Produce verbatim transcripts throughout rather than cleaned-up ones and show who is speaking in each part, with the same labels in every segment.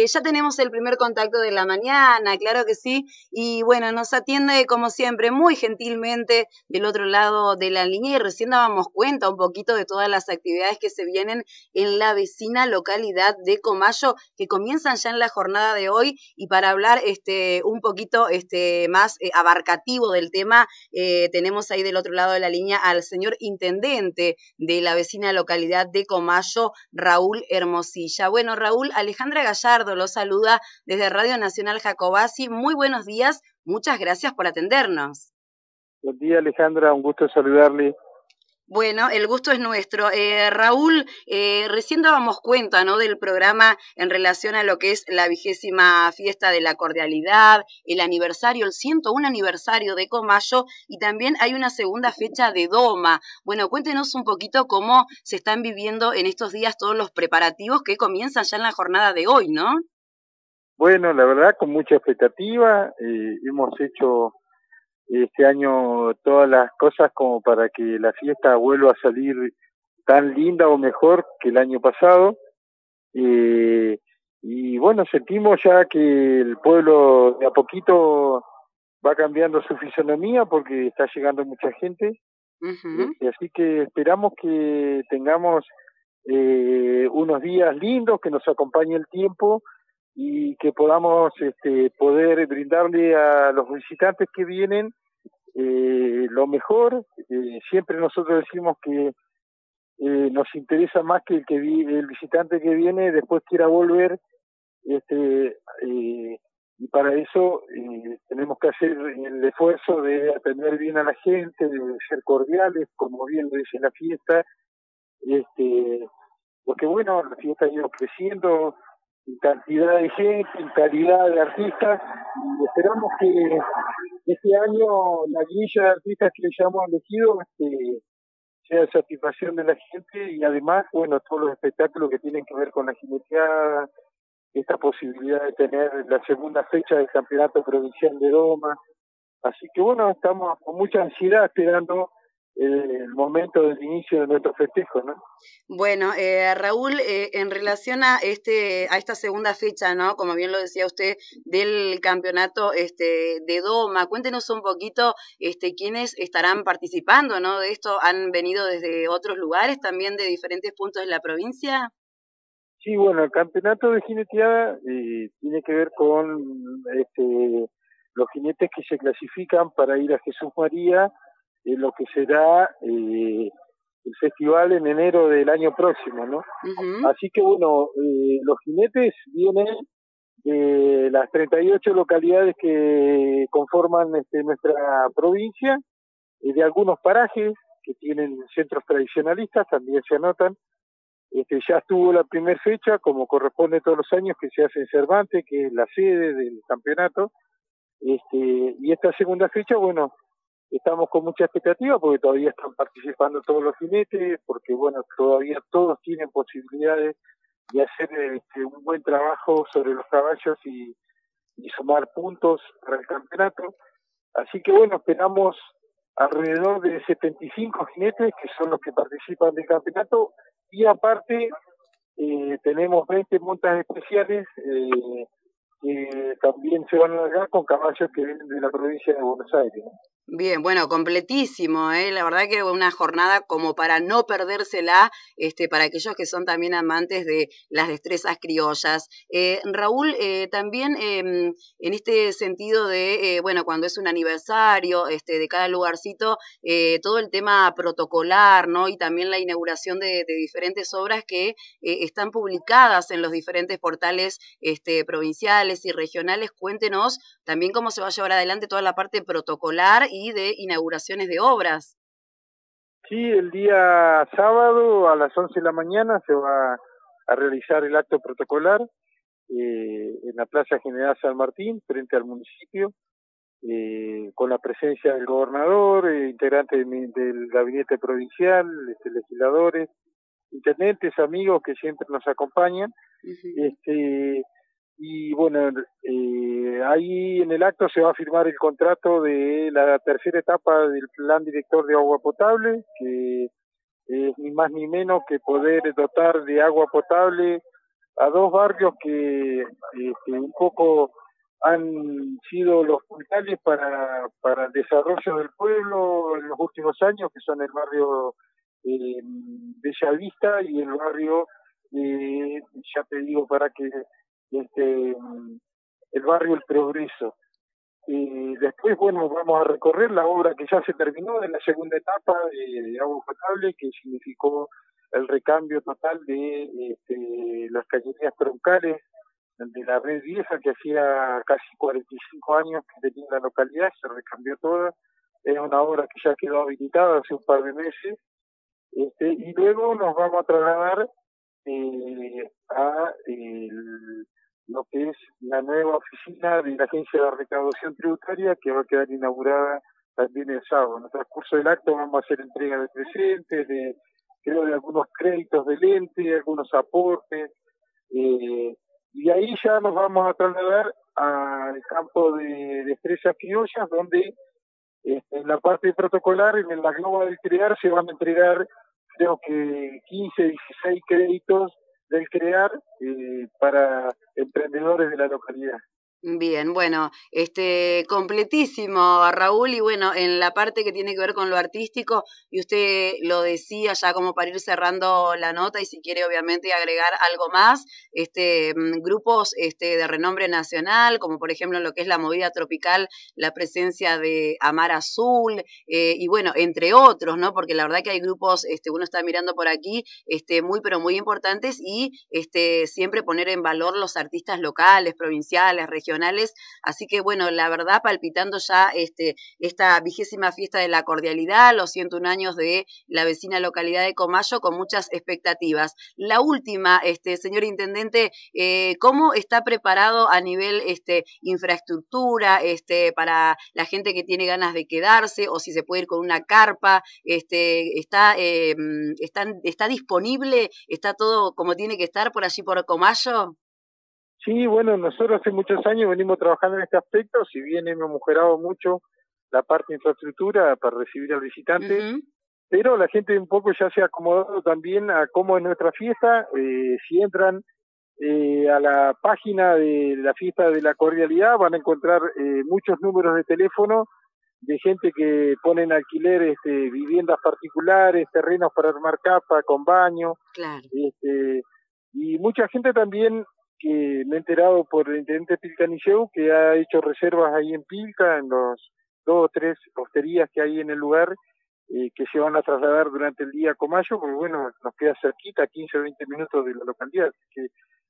Speaker 1: Eh, ya tenemos el primer contacto de la mañana, claro que sí, y bueno, nos atiende como siempre muy gentilmente del otro lado de la línea y recién dábamos cuenta un poquito de todas las actividades que se vienen en la vecina localidad de Comayo, que comienzan ya en la jornada de hoy, y para hablar este, un poquito este, más eh, abarcativo del tema, eh, tenemos ahí del otro lado de la línea al señor intendente de la vecina localidad de Comayo, Raúl Hermosilla. Bueno, Raúl, Alejandra Gallardo lo saluda desde Radio Nacional Jacobasi. Muy buenos días, muchas gracias por atendernos.
Speaker 2: Buen día, Alejandra, un gusto saludarle.
Speaker 1: Bueno, el gusto es nuestro. Eh, Raúl, eh, recién dábamos cuenta, ¿no?, del programa en relación a lo que es la vigésima fiesta de la cordialidad, el aniversario, el ciento uno aniversario de Comayo, y también hay una segunda fecha de Doma. Bueno, cuéntenos un poquito cómo se están viviendo en estos días todos los preparativos que comienzan ya en la jornada de hoy, ¿no?
Speaker 2: Bueno, la verdad, con mucha expectativa, eh, hemos hecho este año todas las cosas como para que la fiesta vuelva a salir tan linda o mejor que el año pasado. Eh, y bueno, sentimos ya que el pueblo de a poquito va cambiando su fisonomía porque está llegando mucha gente.
Speaker 1: Uh-huh.
Speaker 2: Este, así que esperamos que tengamos eh, unos días lindos, que nos acompañe el tiempo y que podamos este, poder brindarle a los visitantes que vienen eh, lo mejor. Eh, siempre nosotros decimos que eh, nos interesa más que el que vi, el visitante que viene después quiera volver, este eh, y para eso eh, tenemos que hacer el esfuerzo de atender bien a la gente, de ser cordiales, como bien lo dice la fiesta, este porque bueno, la fiesta ha ido creciendo en cantidad de gente, en calidad de artistas, y esperamos que este año la grilla de artistas que ya hemos elegido este, sea de satisfacción de la gente, y además, bueno, todos los espectáculos que tienen que ver con la jineteada, esta posibilidad de tener la segunda fecha del campeonato provincial de Doma. Así que bueno, estamos con mucha ansiedad esperando el momento del inicio de nuestro festejo, ¿no?
Speaker 1: Bueno, eh, Raúl, eh, en relación a este, a esta segunda fecha, ¿no?, como bien lo decía usted, del campeonato este, de Doma, cuéntenos un poquito este, quiénes estarán participando, ¿no?, de esto. ¿Han venido desde otros lugares, también de diferentes puntos de la provincia?
Speaker 2: Sí, bueno, el campeonato de jineteada eh, tiene que ver con este, los jinetes que se clasifican para ir a Jesús María, en lo que será eh, el festival en enero del año próximo, ¿no?
Speaker 1: Uh-huh.
Speaker 2: Así que bueno, eh, los jinetes vienen de las treinta y ocho localidades que conforman este, nuestra provincia, y de algunos parajes que tienen centros tradicionalistas, también se anotan. Este, ya estuvo la primera fecha, como corresponde todos los años, que se hace en Cervantes, que es la sede del campeonato. Este, y esta segunda fecha, bueno, estamos con mucha expectativa porque todavía están participando todos los jinetes, porque bueno, todavía todos tienen posibilidades de hacer este, un buen trabajo sobre los caballos y, y sumar puntos para el campeonato. Así que bueno, esperamos alrededor de setenta y cinco jinetes, que son los que participan del campeonato, y aparte eh, tenemos veinte montas especiales eh, que también se van a largar con caballos que vienen de la provincia de Buenos Aires, ¿no?
Speaker 1: Bien, bueno, completísimo, ¿eh? La verdad que una jornada como para no perdérsela, este, para aquellos que son también amantes de las destrezas criollas. Eh, Raúl, eh, también eh, en este sentido de, eh, bueno, cuando es un aniversario este, de cada lugarcito, eh, todo el tema protocolar, ¿no?, y también la inauguración de, de diferentes obras que eh, están publicadas en los diferentes portales este, provinciales y regionales. Cuéntenos también cómo se va a llevar adelante toda la parte protocolar y de inauguraciones de obras.
Speaker 2: Sí, el día sábado a las once de la mañana se va a realizar el acto protocolar eh, en la Plaza General San Martín, frente al municipio, eh, con la presencia del gobernador, eh, integrantes de, del gabinete provincial, este, legisladores, intendentes, amigos que siempre nos acompañan. Uh-huh. Este, y bueno, eh, ahí en el acto se va a firmar el contrato de la tercera etapa del plan director de agua potable, que es ni más ni menos que poder dotar de agua potable a dos barrios que este, un poco han sido los puntales para, para el desarrollo del pueblo en los últimos años, que son el barrio eh, Bella Vista y el barrio, eh, ya te digo, para que este, el barrio El Progreso. Y después, bueno, vamos a recorrer la obra que ya se terminó de la segunda etapa de, de agua potable, que significó el recambio total de este, las cañerías troncales de la red vieja que hacía casi cuarenta y cinco años que tenía la localidad, se recambió toda. Es una obra que ya quedó habilitada hace un par de meses. Este, y luego nos vamos a trasladar eh, a el, lo que es la nueva oficina de la Agencia de Recaudación Tributaria, que va a quedar inaugurada también el sábado. En el transcurso del acto vamos a hacer entrega de presentes, de creo de algunos créditos de lente, algunos aportes, eh, y ahí ya nos vamos a trasladar al campo de, de estrellas criollas, donde este, en la parte protocolar, en la globa del CREAR, se van a entregar creo que quince, dieciséis créditos del CREAR eh, para emprendedores de la localidad.
Speaker 1: Bien, bueno, este, completísimo, Raúl, y bueno, en la parte que tiene que ver con lo artístico, y usted lo decía ya como para ir cerrando la nota, y si quiere obviamente agregar algo más, este, grupos este, de renombre nacional, como por ejemplo en lo que es la movida tropical, la presencia de Amar Azul, eh, y bueno, entre otros, ¿no? Porque la verdad que hay grupos, este, uno está mirando por aquí, este, muy pero muy importantes, y este, siempre poner en valor los artistas locales, provinciales, regionales. Así que bueno, la verdad palpitando ya este, esta vigésima fiesta de la cordialidad, los ciento un años de la vecina localidad de Comayo, con muchas expectativas. La última, este, señor Intendente, eh, ¿cómo está preparado a nivel este, infraestructura este, para la gente que tiene ganas de quedarse, o si se puede ir con una carpa? Este, está, eh, está, ¿Está disponible? ¿Está todo como tiene que estar por allí por Comayo?
Speaker 2: Sí, bueno, nosotros hace muchos años venimos trabajando en este aspecto, si bien hemos mejorado mucho la parte de infraestructura para recibir al visitante,
Speaker 1: Uh-huh.
Speaker 2: pero la gente un poco ya se ha acomodado también a cómo es nuestra fiesta. Eh, si entran eh, a la página de la fiesta de la cordialidad van a encontrar eh, muchos números de teléfono de gente que pone en alquiler este, viviendas particulares, terrenos para armar capa con baño,
Speaker 1: Claro.
Speaker 2: este, y mucha gente también que me he enterado por el intendente Pilcanilleu que ha hecho reservas ahí en Pilca, en los dos o tres hosterías que hay en el lugar, eh, que se van a trasladar durante el día a Comayo, porque bueno, nos queda cerquita, quince o veinte minutos de la localidad, así que,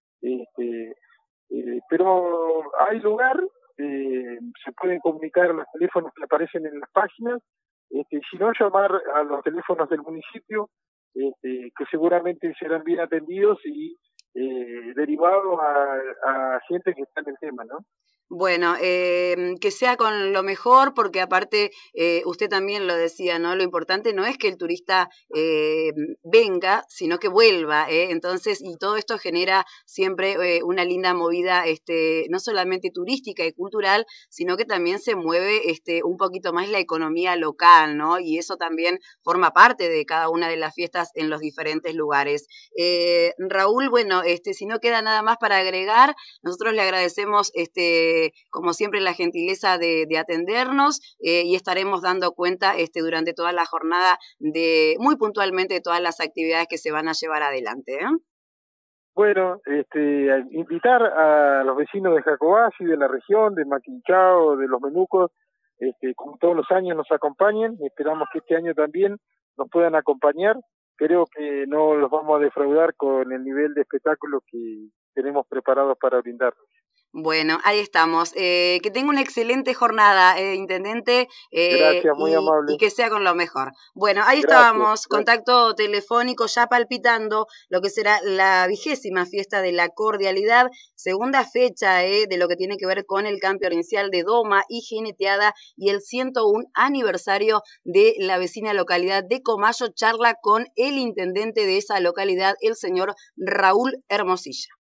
Speaker 2: este, eh, pero hay lugar, eh, se pueden comunicar a los teléfonos que aparecen en las páginas, este, si no llamar a los teléfonos del municipio, este, que seguramente serán bien atendidos y eh, derivados a, a gente que está en el tema, ¿no?
Speaker 1: Bueno, eh, que sea con lo mejor, porque aparte eh, usted también lo decía, ¿no? Lo importante no es que el turista eh, venga, sino que vuelva, ¿eh? Entonces, y todo esto genera siempre eh, una linda movida, este, no solamente turística y cultural, sino que también se mueve este, un poquito más la economía local, ¿no? Y eso también forma parte de cada una de las fiestas en los diferentes lugares. Eh, Raúl, bueno, este, si no queda nada más para agregar, nosotros le agradecemos este, como siempre la gentileza de, de atendernos eh, y estaremos dando cuenta este, durante toda la jornada de muy puntualmente de todas las actividades que se van a llevar adelante, ¿eh?
Speaker 2: Bueno, este, a invitar a los vecinos de Jacobasi, de la región, de Maquinchao, de los Menucos, este, como todos los años nos acompañen, esperamos que este año también nos puedan acompañar. Creo que no los vamos a defraudar con el nivel de espectáculo que tenemos preparados para brindar.
Speaker 1: Bueno, ahí estamos. Eh, que tenga una excelente jornada, eh, Intendente, eh,
Speaker 2: Gracias, muy
Speaker 1: y, y
Speaker 2: amable.
Speaker 1: que sea con lo mejor. Bueno, ahí
Speaker 2: Gracias,
Speaker 1: estábamos,
Speaker 2: gracias.
Speaker 1: contacto telefónico ya palpitando lo que será la vigésima fiesta de la cordialidad, segunda fecha eh, de lo que tiene que ver con el cambio provincial de Doma y Jineteada y el ciento un aniversario de la vecina localidad de Comayo, charla con el Intendente de esa localidad, el señor Raúl Hermosilla.